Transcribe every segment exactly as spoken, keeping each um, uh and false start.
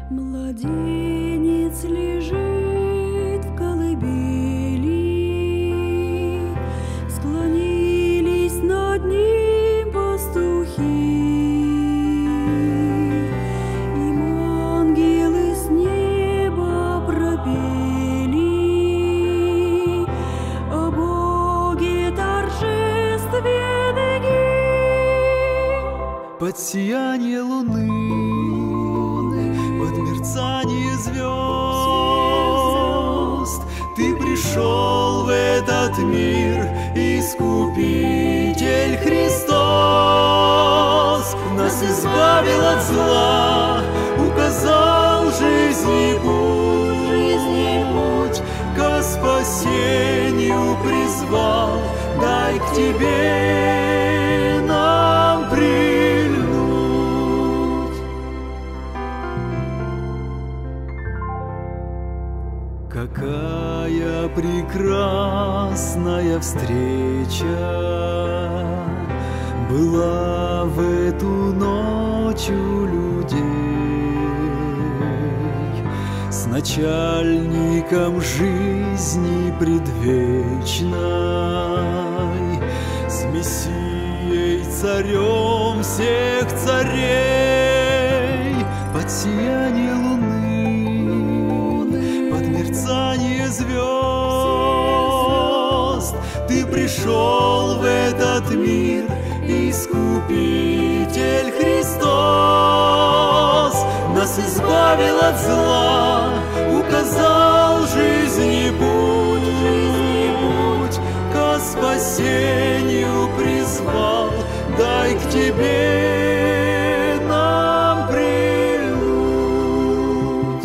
Младенец лежит в колыбели, склонились над ним пастухи, им ангелы с неба пропели о Боге торжественный гимн. Под сияние луны, под мерцание звезд Ты пришел в этот мир, Искупитель Христос. Нас избавил от зла, указал жизни путь, жизни путь, ко спасению призвал. Дай к Тебе нам прильнуть. Какая прекрасная встреча была в эту ночь у людей с начальником жизни предвечной, с Мессией, царем всех царей. Под сияние луны, под мерцание звезд Ты пришел в этот мир, Искупитель Христос. Нас избавил от зла, указал жизни путь, жизни путь, ко спасению призвал. Дай к Тебе нам прильнуть.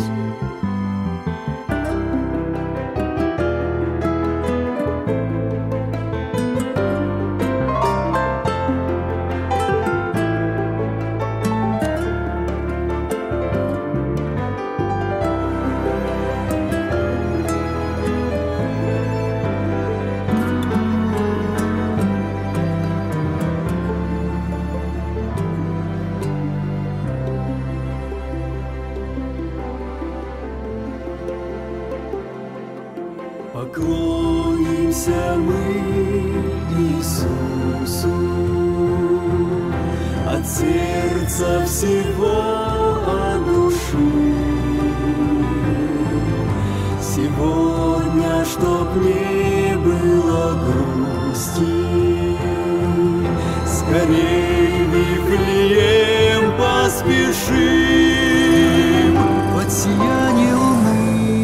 Поклонимся мы Иисусу от сердца всего, от души. Сегодня, чтоб не было грусти, скорей в Вифлеем поспешим. Под сияние луны,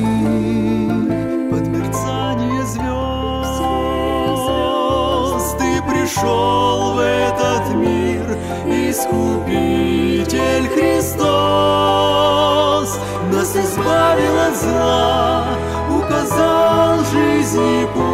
пришел в этот мир, Искупитель Христос. Нас избавил от зла, указал жизни путь.